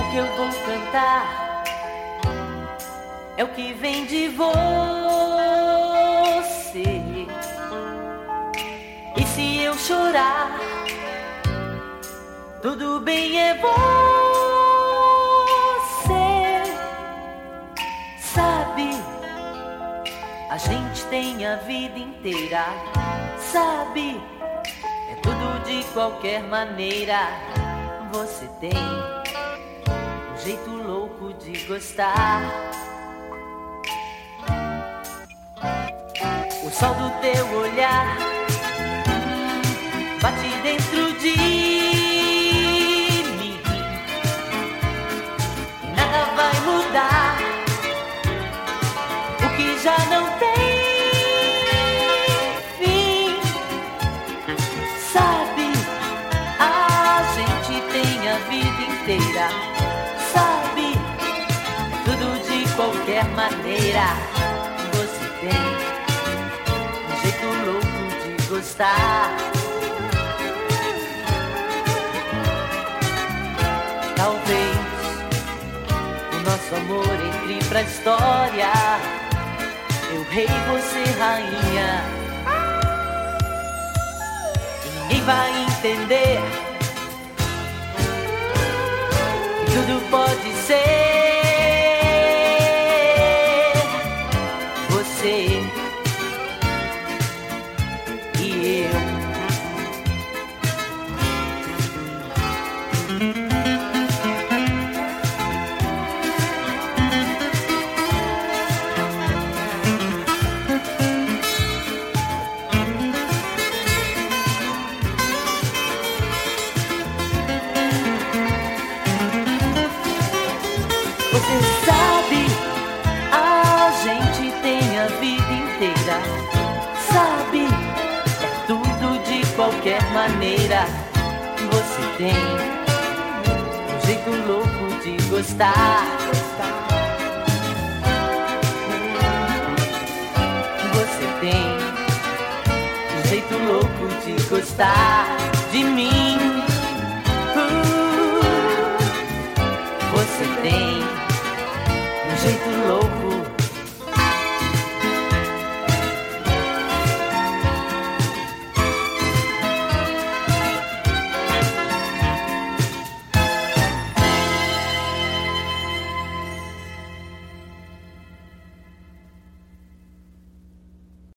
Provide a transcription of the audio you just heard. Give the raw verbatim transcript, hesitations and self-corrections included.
que eu vou cantar é o que vem de você. E se eu chorar, tudo bem, é você. Sabe, a gente tem a vida inteira. Sabe, é tudo de qualquer maneira. Você tem um jeito louco de gostar. O sol do teu olhar bate dentro de mim e nada vai mudar o que já não tem fim. Sabe, a gente tem a vida inteira. Sabe, tudo de qualquer maneira. Você tem um jeito louco de gostar. Talvez o nosso amor entre pra história. Eu rei, você rainha. E ninguém vai entender. Tudo pode ser você e eu. Você sabe, a gente tem a vida inteira. Sabe, é tudo de qualquer maneira. Você tem um jeito louco de gostar. Você tem um jeito louco de gostar de mim. Uh, Você tem um jeito louco